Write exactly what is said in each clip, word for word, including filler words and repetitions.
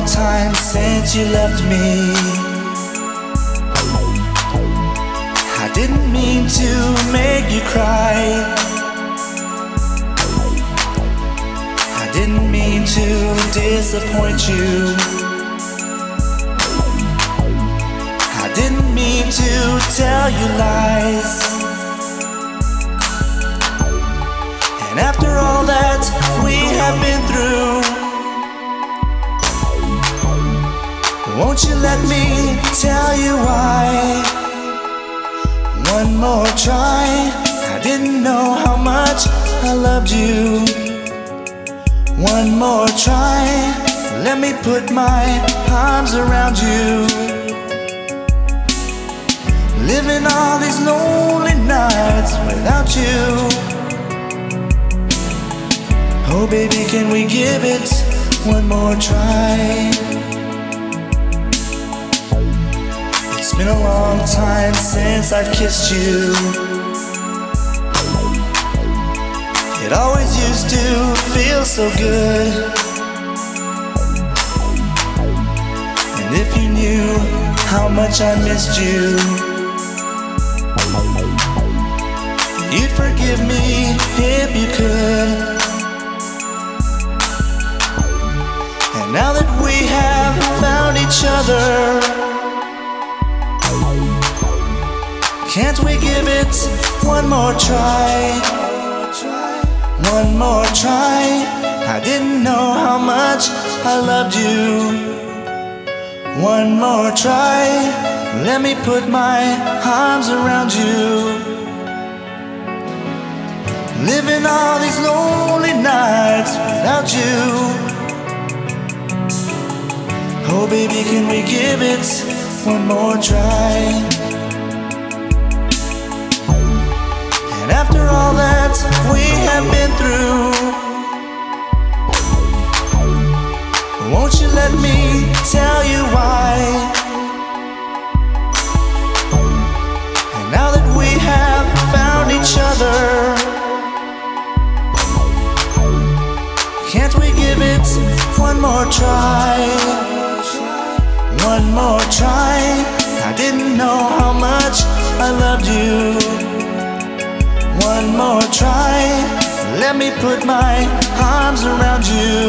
time since you left me. I didn't mean to make you cry. I didn't mean to disappoint you. I didn't mean to tell you lies. And after all that we have been through, won't you let me tell you why? One more try. I didn't know how much I loved you. One more try. Let me put my arms around you. Living all these lonely nights without you. Oh baby, can we give it one more try? It's been a long time since I've kissed you. It always used to feel so good. And if you knew how much I missed you, you'd forgive me if you could. And now that we have found each other, can't we give it one more try? One more try. I didn't know how much I loved you. One more try. Let me put my arms around you. Living all these lonely nights without you. Oh baby, can we give it one more try? And after all that we have been through, won't you let me tell you why? And now that we have found each other, can't we give it one more try? One more try. I didn't know how much I loved you. One more try. Let me put my arms around you.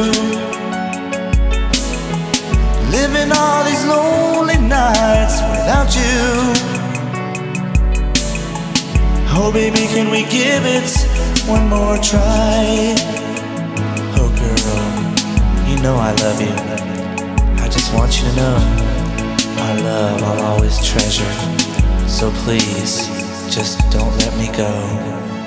Living all these lonely nights without you. Oh baby, can we give it one more try? Oh girl, you know I love you. I just want you to know our love I'll always treasure. So please, just don't let me go.